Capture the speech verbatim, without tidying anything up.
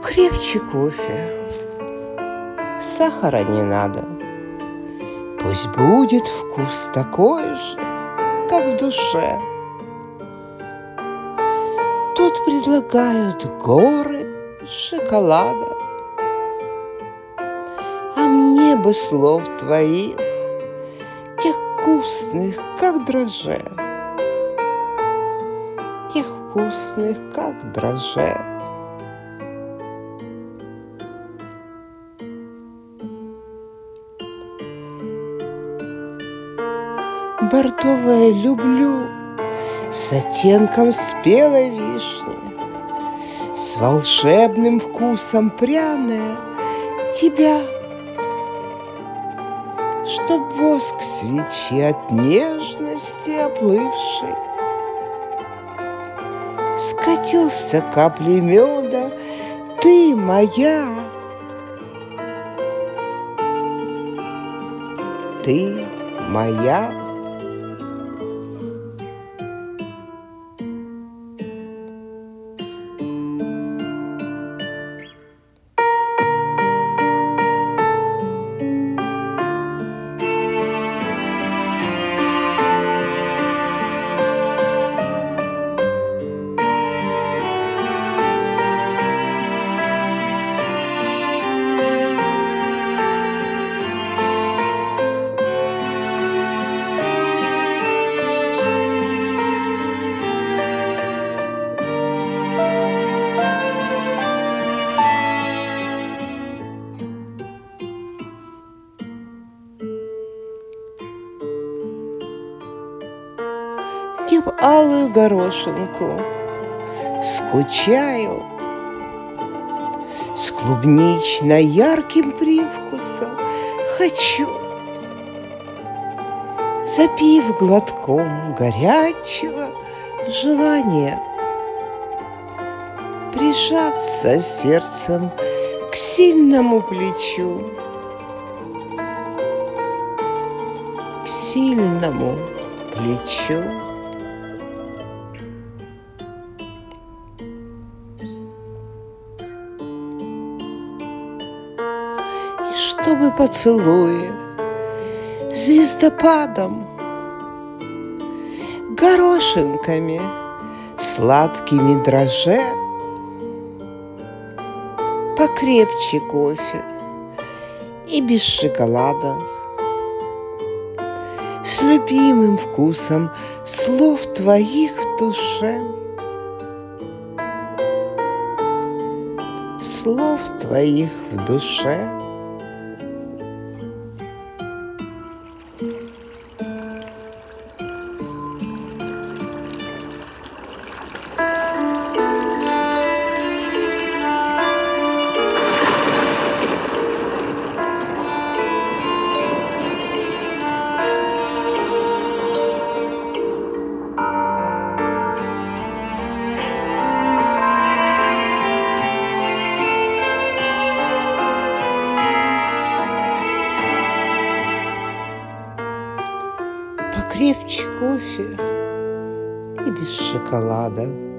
Покрепче кофе, сахара не надо. Пусть будет вкус такой же, как в душе. Тут предлагают горы шоколада, а мне бы слов твоих, тех вкусных, как дрожжи, тех вкусных, как дрожжи. Бордовое люблю с оттенком спелой вишни, с волшебным вкусом пряное тебя, чтоб воск свечи от нежности оплывший скатился каплей меда, ты моя, ты моя. Не в алую горошинку скучаю, с клубнично-ярким привкусом хочу, запив глотком горячего желания, прижаться сердцем к сильному плечу, к сильному плечу. И чтобы поцелуи звездопадом, горошинками сладкими дрожжи, покрепче кофе и без шоколада, с любимым вкусом слов твоих в душе, слов твоих в душе. Покрепче кофе и без шоколада.